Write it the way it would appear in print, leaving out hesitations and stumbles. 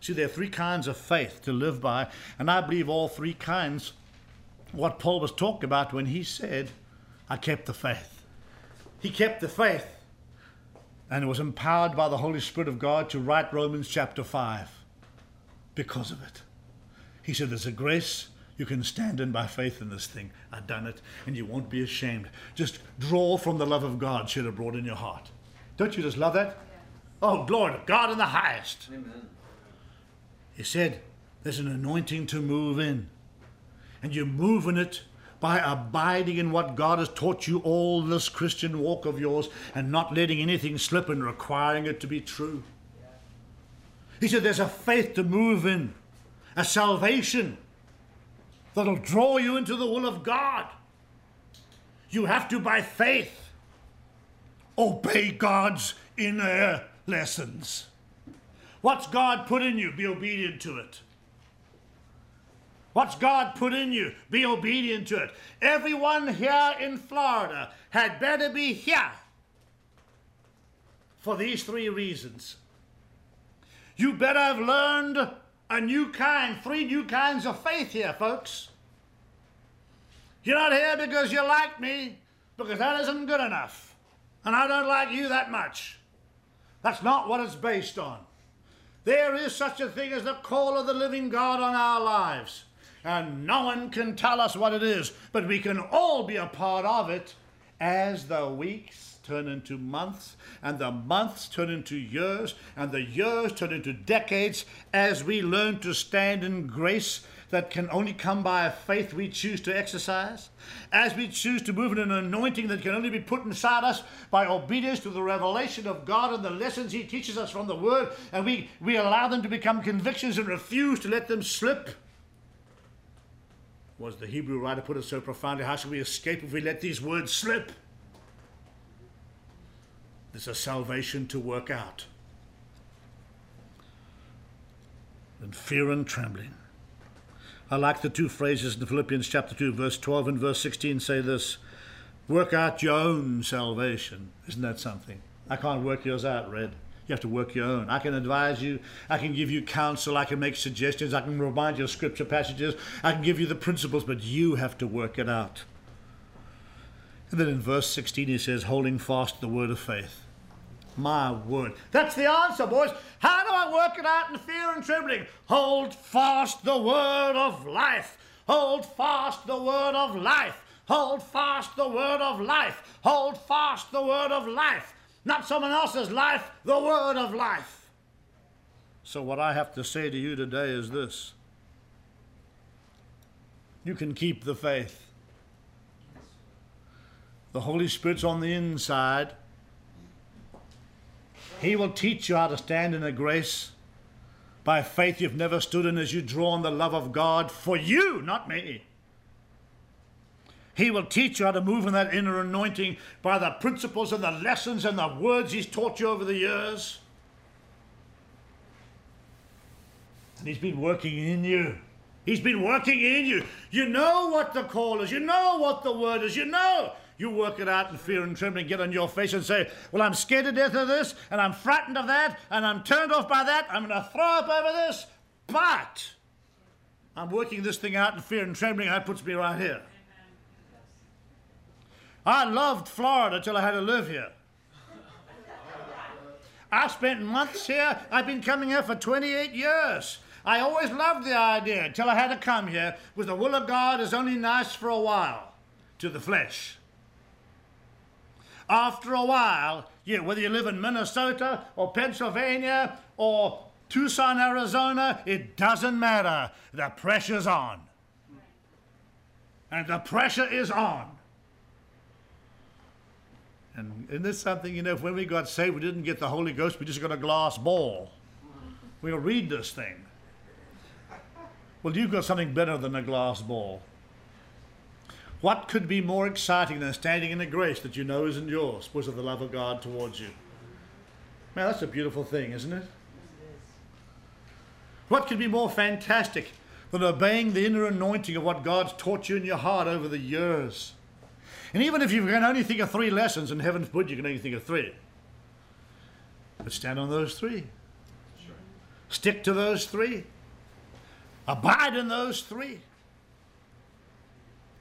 See, there are three kinds of faith to live by, and I believe all three kinds, what Paul was talking about when he said, I kept the faith. He kept the faith and was empowered by the Holy Spirit of God to write Romans chapter 5 because of it. He said, there's a grace you can stand in by faith in this thing. I've done it, and you won't be ashamed. Just draw from the love of God shed abroad in your heart. Don't you just love that? Yeah. Oh, glory to God in the highest. Amen. He said, there's an anointing to move in. And you move in it by abiding in what God has taught you all this Christian walk of yours and not letting anything slip and requiring it to be true. Yeah. He said there's a faith to move in, a salvation that'll draw you into the will of God. You have to, by faith, obey God's inner lessons. What's God put in you? Be obedient to it. What's God put in you? Be obedient to it. Everyone here in Florida had better be here for these three reasons. You better have learned a new kind, three new kinds of faith here, folks. You're not here because you like me, because that isn't good enough. And I don't like you that much. That's not what it's based on. There is such a thing as the call of the living God on our lives. And no one can tell us what it is, but we can all be a part of it as the weeks turn into months, and the months turn into years, and the years turn into decades as we learn to stand in grace that can only come by a faith we choose to exercise, as we choose to move in an anointing that can only be put inside us by obedience to the revelation of God and the lessons He teaches us from the Word, and we allow them to become convictions and refuse to let them slip. Was the Hebrew writer put it so profoundly, how shall we escape if we let these words slip? There's a salvation to work out. And fear and trembling. I like the two phrases in Philippians chapter 2, verse 12 and verse 16 say this, work out your own salvation. Isn't that something? I can't work yours out, Red. You have to work your own. I can advise you. I can give you counsel. I can make suggestions. I can remind you of scripture passages. I can give you the principles, but you have to work it out. And then in verse 16 he says, holding fast the word of faith. My word. That's the answer, boys. How do I work it out in fear and trembling? Hold fast the word of life. Hold fast the word of life. Hold fast the word of life. Hold fast the word of life. Not someone else's life, the word of life. So what I have to say to you today is this. You can keep the faith. The Holy Spirit's on the inside. He will teach you how to stand in a grace by faith you've never stood in as you draw on the love of God for you, not me. He will teach you how to move in that inner anointing by the principles and the lessons and the words He's taught you over the years. And He's been working in you. He's been working in you. You know what the call is. You know what the word is. You know. You work it out in fear and trembling, get on your face and say, well, I'm scared to death of this, and I'm frightened of that, and I'm turned off by that. I'm going to throw up over this, but I'm working this thing out in fear and trembling. That puts me right here. I loved Florida till I had to live here. I spent months here. I've been coming here for 28 years. I always loved the idea until I had to come here, because the will of God is only nice for a while to the flesh. After a while, whether you live in Minnesota or Pennsylvania or Tucson, Arizona, it doesn't matter. The pressure's on. And the pressure is on. And isn't this something, when we got saved, we didn't get the Holy Ghost, we just got a glass ball. We'll read this thing. Well, you've got something better than a glass ball. What could be more exciting than standing in a grace that you know isn't yours because of the love of God towards you? Man, that's a beautiful thing, isn't it? What could be more fantastic than obeying the inner anointing of what God's taught you in your heart over the years? And even if you can only think of 3 lessons, and heaven forbid you can only think of 3, but stand on those 3. Sure. Stick to those three. Abide in those three.